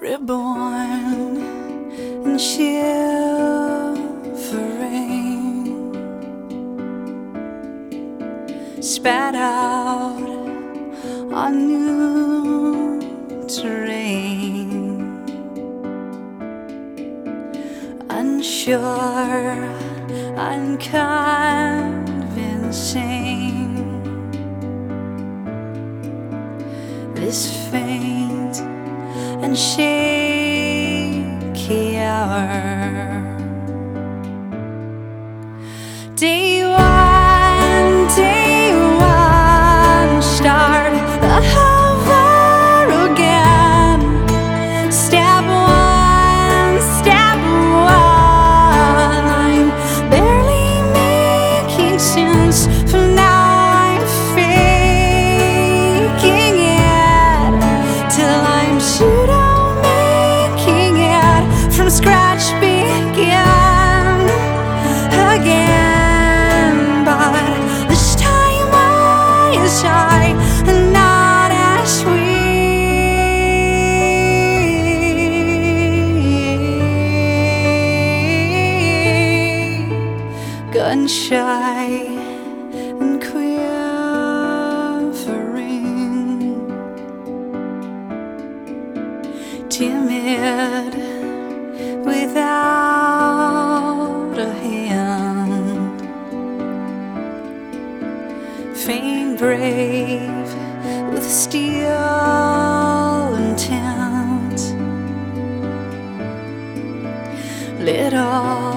reborn and shivering, spat out on new terrain, unsure, unconvincing. This faint and shaky hour. Day one, start the hover again. Step one, I'm barely making sense. For now I'm faking it till I'm pseudo making it from scratch begin again. But this time I is high and not as weak, gun shy and quivering, timid without a hand, faint brave with steel intent, lit off